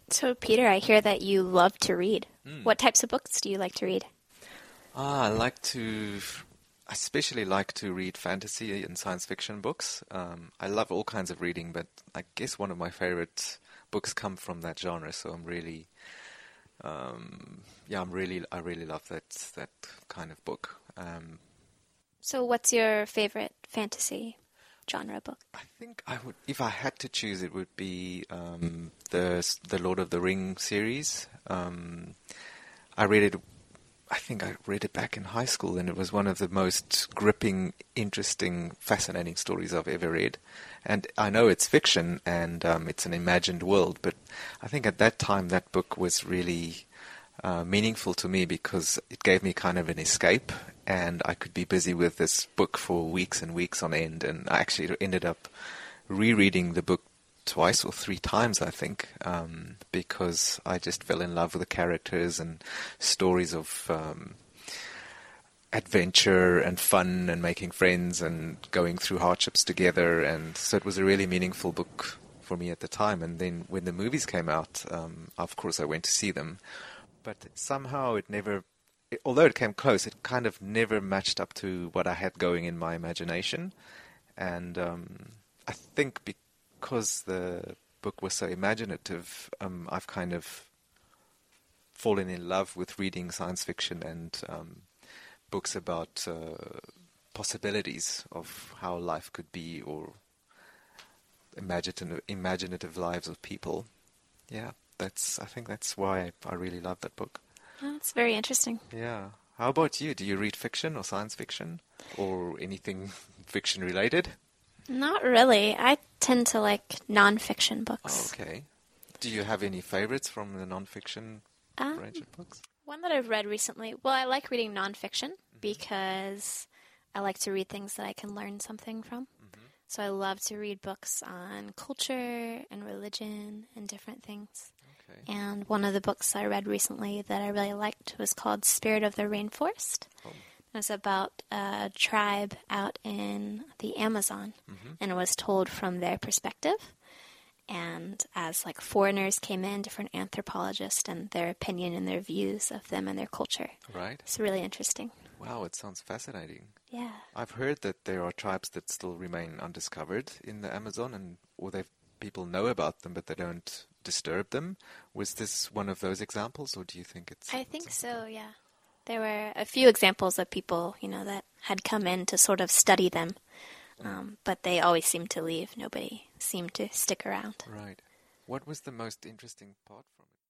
So, Peter, I hear that you love to read. What types of books do you like to read? I especially like to read fantasy and science fiction books. I love all kinds of reading, but I guess one of my favorite books come from that genre. So I really love that kind of book. So, what's your favorite fantasy genre book? I think I would, if I had to choose, it would be the Lord of the Ring series. I read it. I think I read it back in high school, and it was one of the most gripping, interesting, fascinating stories I've ever read. And I know it's fiction and it's an imagined world, but I think at that time that book was really meaningful to me because it gave me kind of an escape, and I could be busy with this book for weeks and weeks on end. And I actually ended up rereading the book twice or three times, I think, because I just fell in love with the characters and stories of adventure and fun and making friends and going through hardships together. And so it was a really meaningful book for me at the time. And then when the movies came out, of course I went to see them. But somehow although it came close, it kind of never matched up to what I had going in my imagination. And I think because the book was so imaginative, I've kind of fallen in love with reading science fiction and books about possibilities of how life could be, or imaginative lives of people. Yeah, I think that's why I really love that book. Oh, that's very interesting. Yeah. How about you? Do you read fiction or science fiction or anything fiction related? Not really. I tend to like nonfiction books. Oh, okay. Do you have any favorites from the nonfiction range of books? One that I've read recently. Well, I like reading nonfiction because I like to read things that I can learn something from. So I love to read books on culture and religion and different things. Okay. And one of the books I read recently that I really liked was called Spirit of the Rainforest. Oh. It was about a tribe out in the Amazon, and it was told from their perspective. And as like foreigners came in, different anthropologists and their opinion and their views of them and their culture. Right. It's really interesting. Wow, it sounds fascinating. Yeah. I've heard that there are tribes that still remain undiscovered in the Amazon, or people know about them, but they don't disturb them. Was this one of those examples, or do you think it's... I think so, yeah. There were a few examples of people, that had come in to sort of study them, but they always seemed to leave. Nobody seemed to stick around. Right. What was the most interesting part from it?